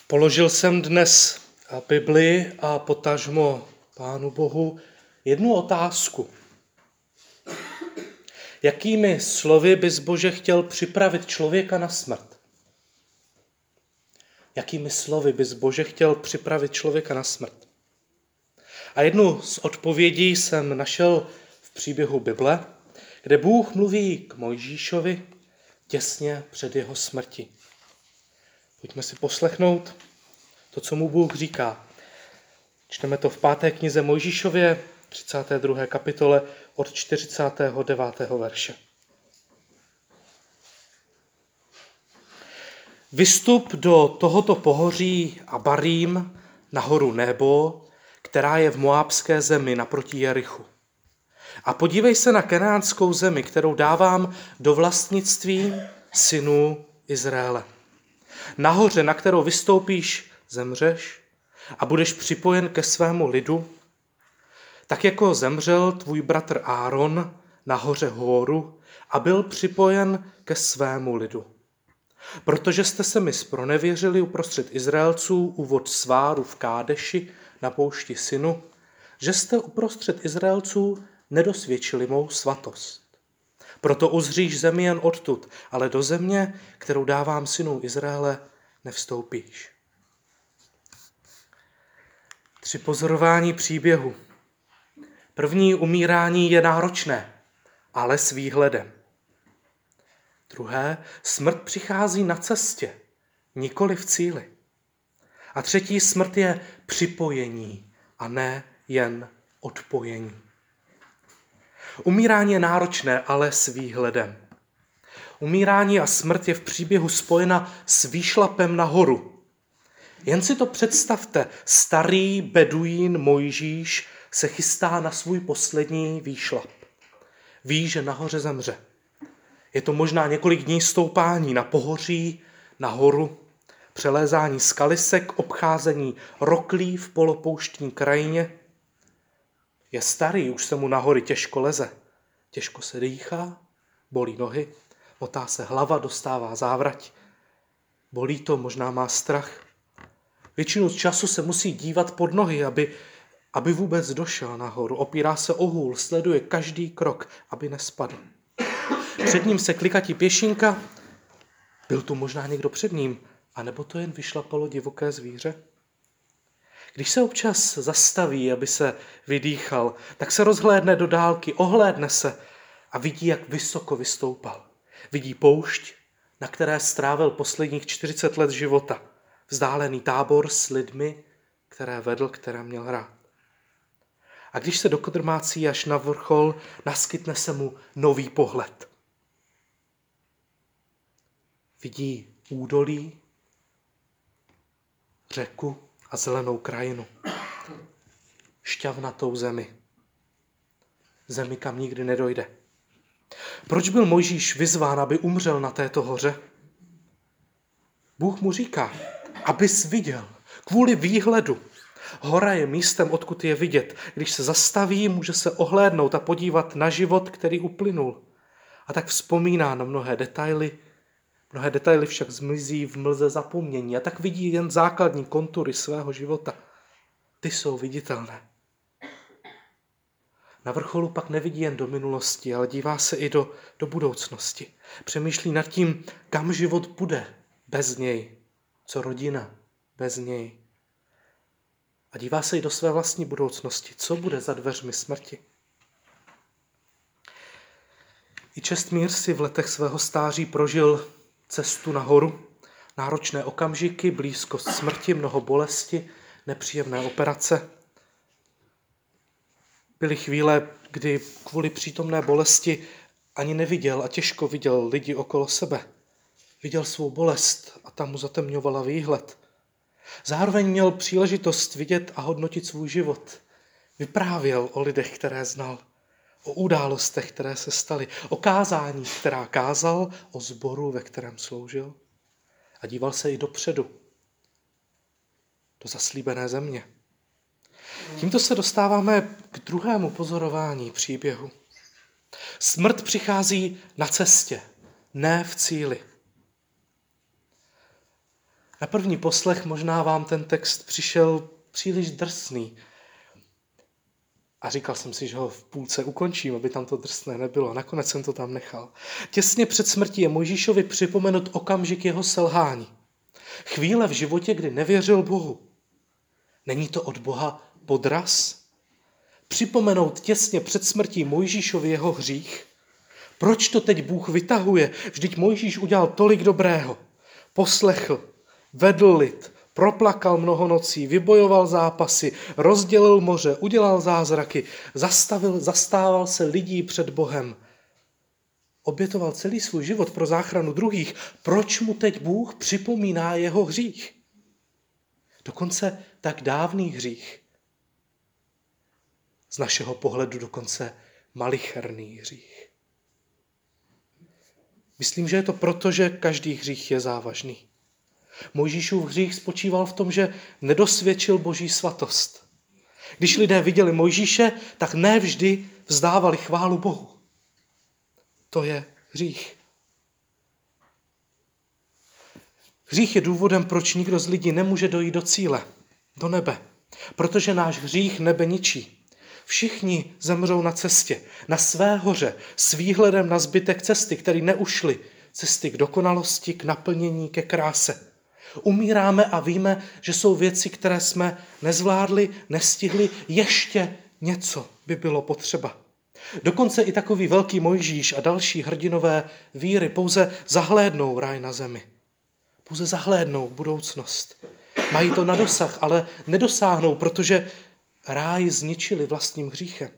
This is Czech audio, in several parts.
Položil jsem dnes Bibli a potažmo Pánu Bohu jednu otázku. Jakými slovy bys, Bože, chtěl připravit člověka na smrt? Jakými slovy bys, Bože, chtěl připravit člověka na smrt? A jednu z odpovědí jsem našel v příběhu Bible, kde Bůh mluví k Mojžíšovi těsně před jeho smrtí. Pojďme si poslechnout to, co mu Bůh říká. Čteme to v 5. knize Mojžíšově, 32. kapitole od 49. verše. Vystup do tohoto pohoří Abarím na horu Nebo, která je v Moábské zemi naproti Jerichu. A podívej se na kenánskou zemi, kterou dávám do vlastnictví synů Izraele. Nahoře, na kterou vystoupíš, zemřeš a budeš připojen ke svému lidu, tak jako zemřel tvůj bratr Áron na hoře Hóru a byl připojen ke svému lidu. Protože jste se mi zpronevěřili uprostřed Izraelců u vod Sváru v Kádeši na poušti Sinu, že jste uprostřed Izraelců nedosvědčili mou svatost. Proto uzříš zemi jen odtud, ale do země, kterou dávám synům Izraele, nevstoupíš. 3 pozorování příběhu. První, umírání je náročné, ale s výhledem. Druhé, smrt přichází na cestě, nikoli v cíli. A třetí, smrt je připojení a ne jen odpojení. Umírání je náročné, ale s výhledem. Umírání a smrt je v příběhu spojena s výšlapem nahoru. Jen si to představte, starý beduín Mojžíš se chystá na svůj poslední výšlap. Ví, že nahoře zemře. Je to možná několik dní stoupání na pohoří, na horu, přelézání skalisek, obcházení roklí v polopouštní krajině. Je starý, už se mu na hory těžko leze. Těžko se dýchá, bolí nohy, motá se hlava, dostává závrať. Bolí to, možná má strach. Většinu času se musí dívat pod nohy, aby vůbec došel nahoru. Opírá se o hůl, sleduje každý krok, aby nespadl. Před ním se klikatí pěšinka. Byl tu možná někdo před ním, anebo to jen vyšlapalo divoké zvíře? Když se občas zastaví, aby se vydýchal, tak se rozhlédne do dálky, ohlédne se a vidí, jak vysoko vystoupal. Vidí poušť, na které strávil posledních 40 let života. Vzdálený tábor s lidmi, které vedl, které měl hrát. A když se dokodrmácí až na vrchol, naskytne se mu nový pohled. Vidí údolí, řeku a zelenou krajinu. Šťavnatou zemi. Zemi, kam nikdy nedojde. Proč byl Mojžíš vyzván, aby umřel na této hoře? Bůh mu říká, abys viděl, kvůli výhledu. Hora je místem, odkud je vidět. Když se zastaví, může se ohlédnout a podívat na život, který uplynul. A tak vzpomíná na mnohé detaily. Mnohé detaily však zmizí v mlze zapomnění a tak vidí jen základní kontury svého života. Ty jsou viditelné. Na vrcholu pak nevidí jen do minulosti, ale dívá se i do budoucnosti. Přemýšlí nad tím, kam život bude bez něj, co rodina bez něj. A dívá se i do své vlastní budoucnosti, co bude za dveřmi smrti. I Čestmír si v letech svého stáří prožil cestu nahoru, náročné okamžiky, blízkost smrti, mnoho bolesti, nepříjemné operace. Byly chvíle, kdy kvůli přítomné bolesti ani neviděl a těžko viděl lidi okolo sebe. Viděl svou bolest a ta mu zatemňovala výhled. Zároveň měl příležitost vidět a hodnotit svůj život. Vyprávěl o lidech, které znal, o událostech, které se staly, o kázání, která kázal, o sboru, ve kterém sloužil. A díval se i dopředu, do zaslíbené země. Tímto se dostáváme k druhému pozorování příběhu. Smrt přichází na cestě, ne v cíli. Na první poslech možná vám ten text přišel příliš drsný. A říkal jsem si, že ho v půlce ukončím, aby tam to drsné nebylo. Nakonec jsem to tam nechal. Těsně před smrtí je Mojžíšovi připomenut okamžik jeho selhání. Chvíle v životě, kdy nevěřil Bohu. Není to od Boha podraz? Připomenout těsně před smrtí Mojžíšovi jeho hřích? Proč to teď Bůh vytahuje? Vždyť Mojžíš udělal tolik dobrého. Poslechl, vedl lid, proplakal mnoho nocí, vybojoval zápasy, rozdělil moře, udělal zázraky, zastával se lidí před Bohem. Obětoval celý svůj život pro záchranu druhých. Proč mu teď Bůh připomíná jeho hřích? Dokonce tak dávný hřích. Z našeho pohledu dokonce malicherný hřích. Myslím, že je to proto, že každý hřích je závažný. Mojžíšův hřích spočíval v tom, že nedosvědčil Boží svatost. Když lidé viděli Mojžíše, tak ne vždy vzdávali chválu Bohu. To je hřích. Hřích je důvodem, proč nikdo z lidí nemůže dojít do cíle, do nebe. Protože náš hřích nebe ničí. Všichni zemřou na cestě, na své hoře, s výhledem na zbytek cesty, který neušli, cesty k dokonalosti, k naplnění, ke kráse. Umíráme a víme, že jsou věci, které jsme nezvládli, nestihli, ještě něco by bylo potřeba. Dokonce i takový velký Mojžíš a další hrdinové víry pouze zahlédnou ráj na zemi. Pouze zahlédnou budoucnost. Mají to na dosah, ale nedosáhnou, protože ráj zničili vlastním hříchem.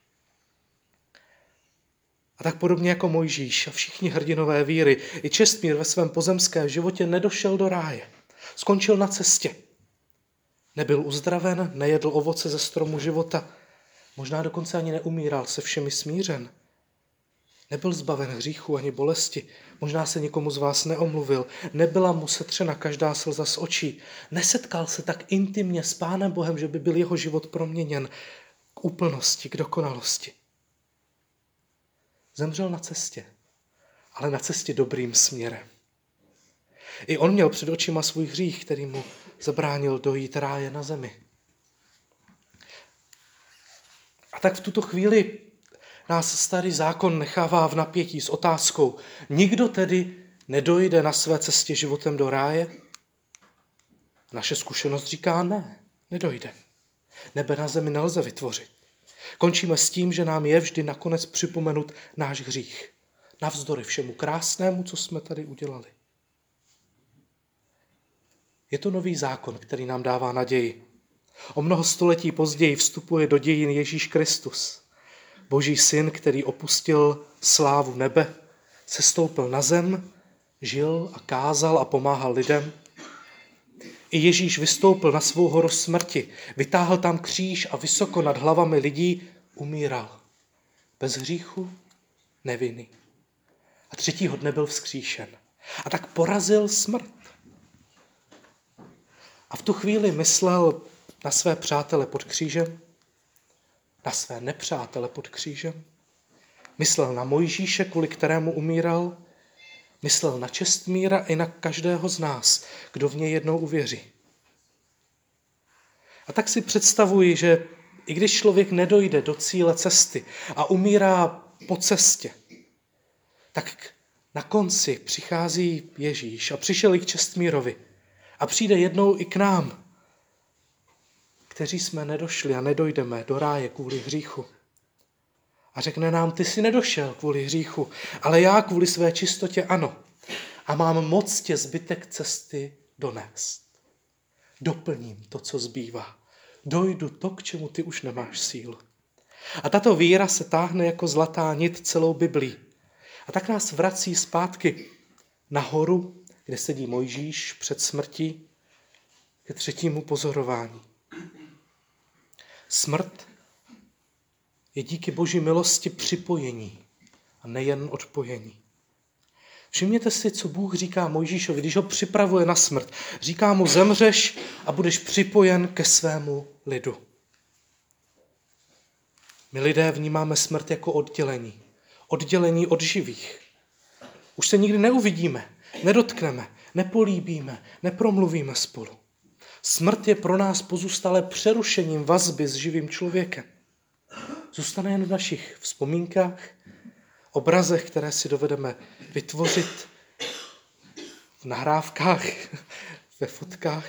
A tak podobně jako Mojžíš a všichni hrdinové víry, i Čestmír ve svém pozemském životě nedošel do ráje. Skončil na cestě. Nebyl uzdraven, nejedl ovoce ze stromu života. Možná dokonce ani neumíral, se všemi smířen. Nebyl zbaven hříchu ani bolesti. Možná se nikomu z vás neomluvil. Nebyla mu setřena každá slza z očí. Nesetkal se tak intimně s Pánem Bohem, že by byl jeho život proměněn k úplnosti, k dokonalosti. Zemřel na cestě, ale na cestě dobrým směrem. I on měl před očima svůj hřích, který mu zabránil dojít ráje na zemi. A tak v tuto chvíli nás starý zákon nechává v napětí s otázkou: nikdo tedy nedojde na své cestě životem do ráje? Naše zkušenost říká ne, nedojde. Nebe na zemi nelze vytvořit. Končíme s tím, že nám je vždy nakonec připomenut náš hřích. Navzdory všemu krásnému, co jsme tady udělali. Je to nový zákon, který nám dává naději. O mnoho století později vstupuje do dějin Ježíš Kristus. Boží syn, který opustil slávu nebe, sestoupil na zem, žil a kázal a pomáhal lidem. I Ježíš vystoupil na svou horu smrti, vytáhl tam kříž a vysoko nad hlavami lidí umíral. Bez hříchu, nevinný. A třetího dne byl vzkříšen. A tak porazil smrt. A v tu chvíli myslel na své přátele pod křížem, na své nepřátele pod křížem. Myslel na Mojžíše, kvůli kterému umíral. Myslel na Čestmíra i na každého z nás, kdo v něj jednou uvěří. A tak si představuji, že i když člověk nedojde do cíle cesty a umírá po cestě, tak na konci přichází Ježíš a přišel i k Čestmírovi a přijde jednou i k nám, kteří jsme nedošli a nedojdeme do ráje kvůli hříchu. A řekne nám: ty jsi nedošel kvůli hříchu, ale já kvůli své čistotě ano. A mám moc tě zbytek cesty donést. Doplním to, co zbývá. Dojdu to, k čemu ty už nemáš sílu. A tato víra se táhne jako zlatá nit celou Biblí. A tak nás vrací zpátky nahoru, kde sedí Mojžíš před smrtí, ke třetímu pozorování. Smrt je díky Boží milosti připojení a nejen odpojení. Všimněte si, co Bůh říká Mojžíšovi, když ho připravuje na smrt. Říká mu: zemřeš a budeš připojen ke svému lidu. My lidé vnímáme smrt jako oddělení. Oddělení od živých. Už se nikdy neuvidíme, nedotkneme, nepolíbíme, nepromluvíme spolu. Smrt je pro nás pozůstalé přerušením vazby s živým člověkem. Zůstane jen v našich vzpomínkách, obrazech, které si dovedeme vytvořit v nahrávkách, ve fotkách,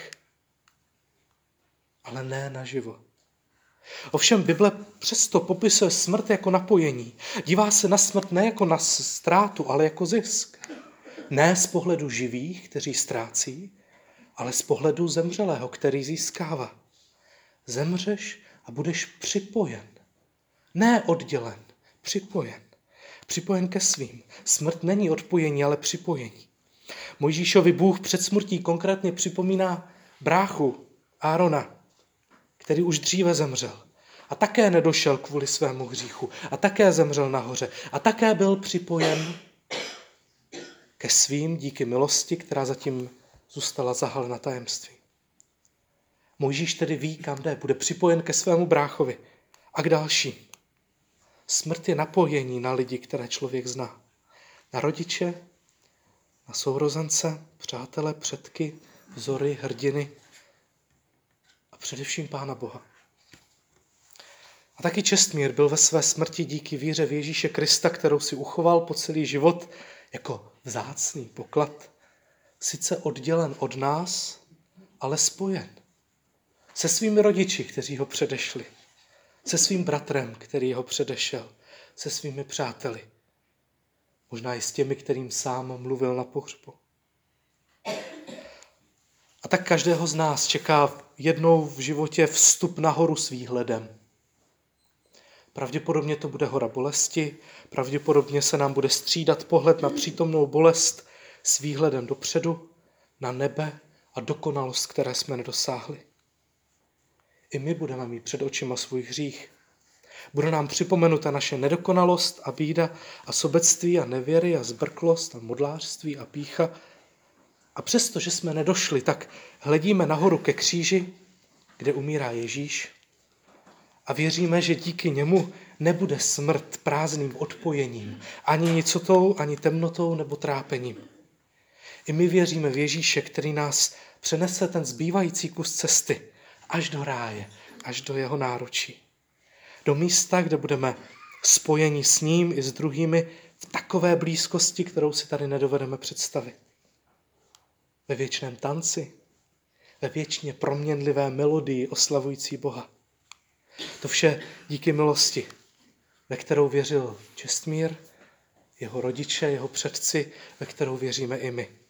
ale ne naživo. Ovšem Bible přesto popisuje smrt jako napojení. Dívá se na smrt ne jako na ztrátu, ale jako zisk. Ne z pohledu živých, kteří ztrácí, ale z pohledu zemřelého, který získává. Zemřeš a budeš připojen. Ne oddělen, připojen. Připojen ke svým. Smrt není odpojení, ale připojení. Mojžíšovi Bůh před smrtí konkrétně připomíná bráchu Árona, který už dříve zemřel. A také nedošel kvůli svému hříchu. A také zemřel nahoře. A také byl připojen ke svým díky milosti, která zatím zůstala zahalena tajemství. Mojžíš tedy ví, kam jde. Bude připojen ke svému bráchovi a k dalším. Smrt je napojení na lidi, které člověk zná. Na rodiče, na sourozence, přátele, předky, vzory, hrdiny a především Pána Boha. A taky Čestmír byl ve své smrti díky víře v Ježíše Krista, kterou si uchoval po celý život jako vzácný poklad, sice oddělen od nás, ale spojen. Se svými rodiči, kteří ho předešli. Se svým bratrem, který ho předešel. Se svými přáteli. Možná i s těmi, kterým sám mluvil na pohřbu. A tak každého z nás čeká jednou v životě vstup na horu s výhledem. Pravděpodobně to bude hora bolesti, pravděpodobně se nám bude střídat pohled na přítomnou bolest s výhledem dopředu, na nebe a dokonalost, které jsme nedosáhli. I my budeme mít před očima svůj hřích. Bude nám připomenuta naše nedokonalost a bída a sobectví a nevěry a zbrklost a modlářství a pýcha. A přesto, že jsme nedošli, tak hledíme nahoru ke kříži, kde umírá Ježíš a věříme, že díky němu nebude smrt prázdným odpojením, ani nicotou, ani temnotou nebo trápením. I my věříme v Ježíše, který nás přenese ten zbývající kus cesty až do ráje, až do jeho náručí. Do místa, kde budeme spojeni s ním i s druhými v takové blízkosti, kterou si tady nedovedeme představit. Ve věčném tanci, ve věčně proměnlivé melodii oslavující Boha. To vše díky milosti, ve kterou věřil Čestmír, jeho rodiče, jeho předci, ve kterou věříme i my.